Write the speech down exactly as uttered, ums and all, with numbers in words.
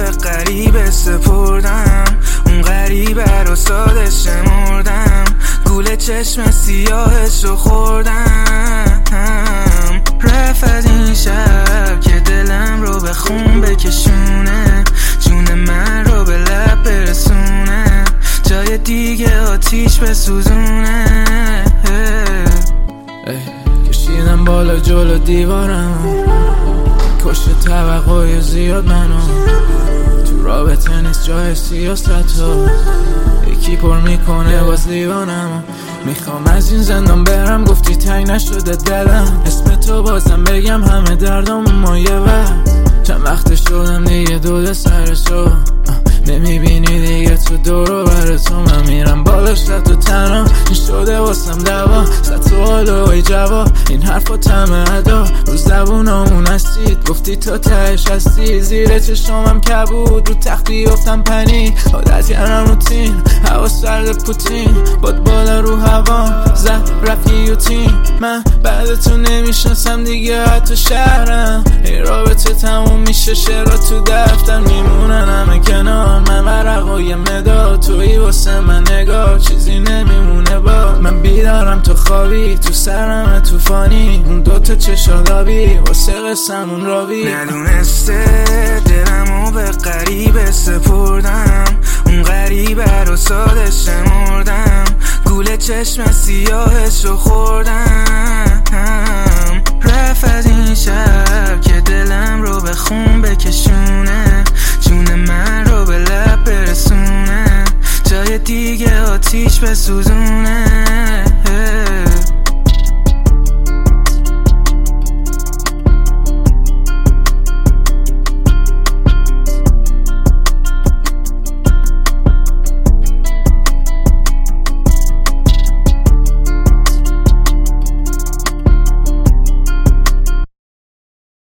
به غریبه سپردم، اون غریبه رو ساده شمردم، گول چشم سیاهشو خوردم. رفت از این شب که دلم رو به خون بکشونه، جون من رو به لب برسونه، جای دیگه آتیش بسوزونه. کشیدم بالا جلو دیوارم، کشت توقعی زیاد منو، تو رابطه نیست جای سیاست ها، یکی پر میکنه باز لیوانم. میخوام از این زندان برم، گفتی تنگ نشده دلم، اسم تو بازم بگم همه دردام مایه و چند وقت شدم دیگه دوده سرشو، نمیبینی دیگه تو دورو بر تو، من میرم بالاش رفت و تنها این شده واسم دوا، زد تو حالوی جوا این حرفا تمه ادا، رو زبونامون هستید گفتی تو تهش هستی، زیر چشمم کبود رو تخت بیفتم پنی، عادت کردم روتین هوا سرد پوتین، باد بالا رو هوا زد رفتی یوتین، من بعد تو نمیشناسم دیگه حتی شهرم، این رابطه تموم میشه شعرها تو دفتر میمونن همه کنار، من ورقای مداد توی واسه من نگاه، چیزی نمیمونه با من بیدارم تو خوابی، تو سرم توفانی اون دوتا چشادابی واسه قسمون راوی. ندونسته دلمو به غریبه سپردم، اون غریبه رو ساده شمردم، گول چشم سیاهشو خوردم. رفت از این شب که دلم رو به خون بکشونه، جون من رو به لب برسونه، جای دیگه آتیش بسوزونه.